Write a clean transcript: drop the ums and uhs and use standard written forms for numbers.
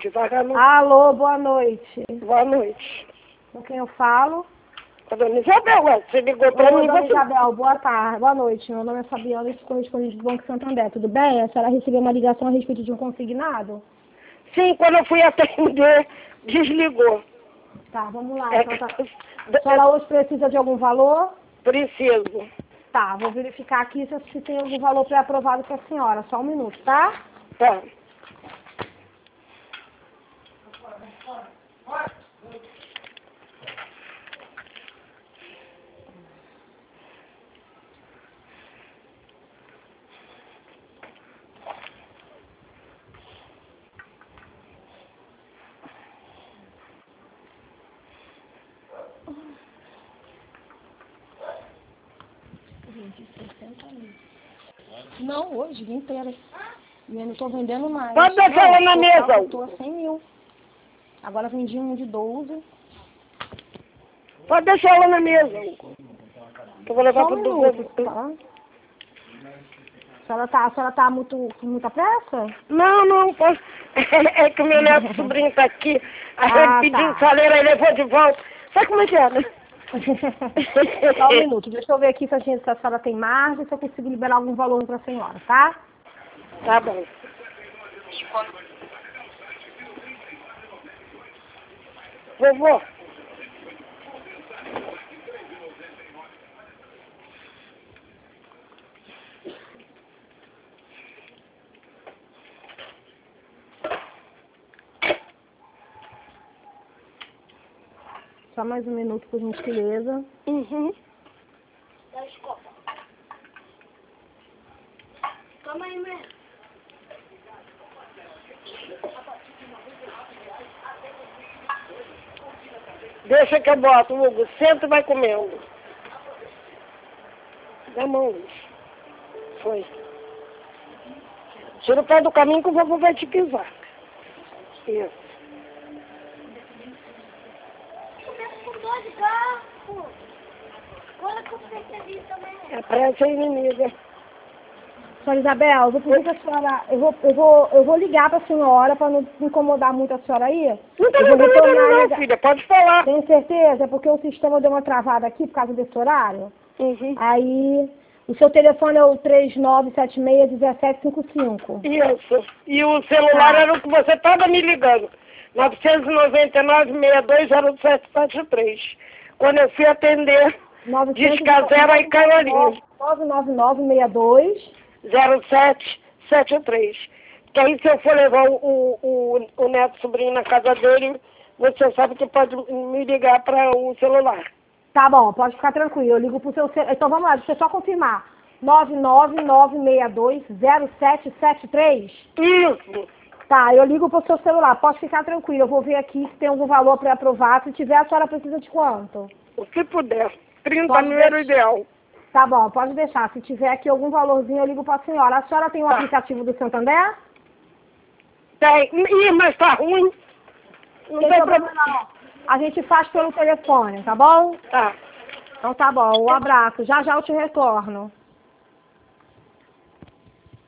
devagar não. Alô, boa noite. Boa noite. Com quem eu falo? A dona Isabel, você ligou pra mim. Dona Você... Isabel, boa tarde. Boa noite. Meu nome é Fabiana e sou correspondente do Banco Santander. Tudo bem? A senhora recebeu uma ligação a respeito de um consignado? Sim, quando eu fui atender, desligou. Tá, vamos lá. É, Então, tá. A senhora hoje precisa de algum valor? Preciso. Tá, vou verificar aqui se tem algum valor pré-aprovado para a senhora. Só um minuto, tá? Tá. Não, hoje, dia inteiro. E eu não tô vendendo mais. Pode deixar ela na mesa. Eu tô a 100 mil. Agora vendi um de 12. Pode deixar ela na mesa. Eu vou levar Só pro um minuto, doutor. tá? A senhora tá com muita pressa? Não, posso. É que o meu neto sobrinho tá aqui. Aí Ah, ele pediu tá. saleiro, aí levou de volta. Sabe como é que é, né? Só um minuto. Deixa eu ver aqui se a senhora tem margem, se eu consigo liberar algum valor para a senhora, tá? Tá bom. Vovô. Só mais um minuto, por gentileza. Uhum. Calma aí, mãe. Deixa que eu boto, Hugo. Senta e vai comendo. Dá a mão, Luiz. Foi. Tira o pé do caminho que o vovô vai te pisar. Isso. Com dor de garfo. Agora que eu percebi também. É pressa inimiga. Senhora Isabel, eu vou pedir que a senhora... Eu vou ligar para a senhora para não incomodar muito a senhora aí. Não tá Eu vou retornar a não, ligar. filha. Pode falar. Tem certeza? É porque o sistema deu uma travada aqui por causa desse horário. Uhum. Aí, o seu telefone é o 3976-1755. Isso. E o celular Tá. era o que você estava me ligando. 999-620773. Quando eu fui atender, descasera aí caiu a linha. 99962. 0773. Que aí se eu for levar o neto sobrinho na casa dele, você sabe que pode me ligar para o celular. Tá bom, pode ficar tranquilo. Eu ligo pro seu celular. Então vamos lá, deixa eu só confirmar. 999620773. Isso. Tá, eu ligo pro seu celular. Pode ficar tranquilo. Eu vou ver aqui se tem algum valor pré-aprovado. Se tiver, a senhora precisa de quanto? O que puder. 30 Pode mil era o deixar. ideal. Tá bom, pode deixar. Se tiver aqui algum valorzinho, eu ligo pra senhora. A senhora tem um Tá. aplicativo do Santander? Tem. Ih, mas tá ruim. Não Tem tem problema não. A gente faz pelo telefone, tá bom? Tá. Então tá bom, um abraço. Já já eu te retorno.